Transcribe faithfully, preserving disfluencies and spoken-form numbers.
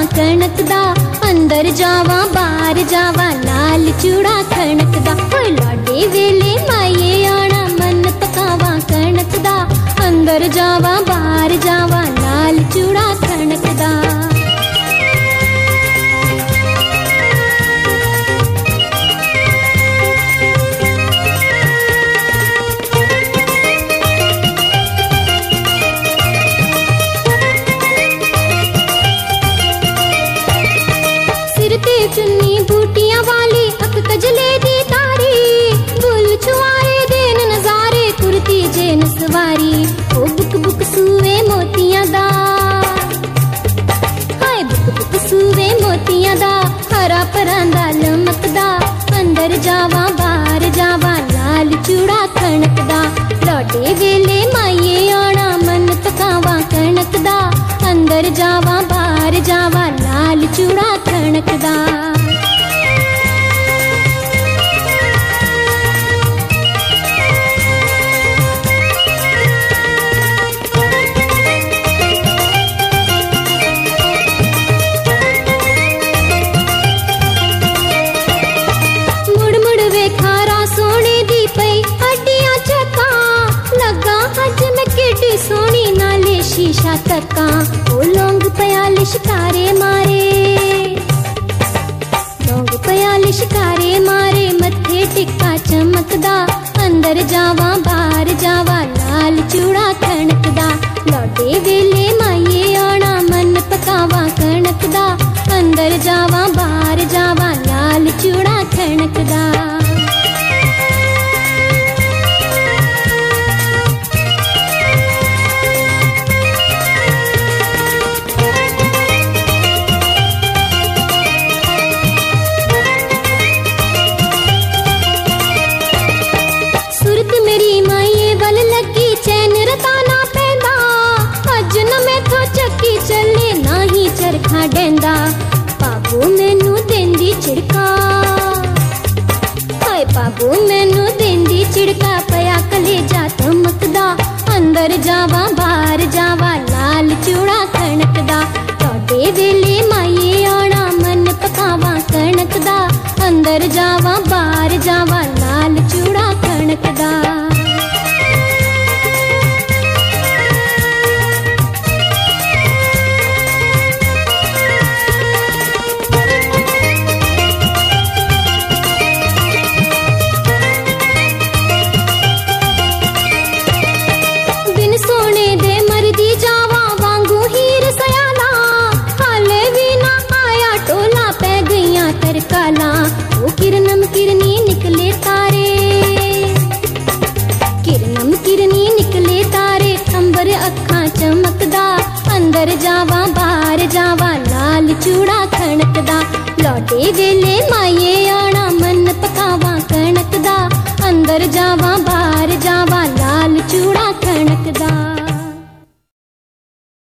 कणकदा, अंदर जावा बाहर जावा लाल चूड़ा खणकदा। ओए लाडे वेले माये आना मन पकावा कणकदा, अंदर जावा बाहर जावा लाल चूड़ा खणकदा। चुन्नी बूटियां वाली अक कजले दी तारी, बुल छुआए देन नजारे कुर्ती जेन सवारी। ओ बुक बुक सूवे मोतियां दा, हाय बुक बुक सूवे मोतियां दा, हरा परांदा लमकदा, अंदर जावा बाहर जावा लाल चूड़ा खणकदा। लौटे वेले माये आना मन पकावा कणकदा, अंदर जावा बाहर जावा लाल चूड़ा खणकदा। मुड़ मुड़ वेखारा सोने दी पई हड्डियां चक्का, लगा हज में केडी सोनी नाले शीशा तक्का। ओ लौंग पयाल शिकारे मारे, लौंग पयाल शिकारे मारे, मत्थे टिक्का चमकदा, अंदर जावा बाहर जावा लाल चूड़ा खणकदा। लौटे वेले माये आना मन पकावा कणकदा, अंदर जावा बाहर जावा लाल चूड़ा खणकदा। मेरी माये वल लगी चैन रताना पैंदा, अज न मैथों चक्की चले ना ही चरखा डेंदा। बाबू मैनू देंदी चिड़का, हाय बाबू मैनू देंदी चिड़का, पया कलेजा तमकदा, अंदर जावा बाहर जावा लाल चूड़ा खणकदा। लौटे वेले माये आना मन पकावा कणकदा, अंदर जावा बाहर जावा लाल चूड़ा खणकदा। सोने दे मरदी जावा वांगू हीर सयाला, हाले भी ना आया टोला पै गईयां तरकाला। वो किरनम किरनी निकले तारे, किरनम किरनी निकले तारे, अंबर अखा चमकदा, अंदर जावा बाहर जावा लाल चूड़ा खणकदा। लौटे वेले माये आना मन पकावा कणकदा, अंदर जावा बाहर जावा लाल चूड़ा खणकदा।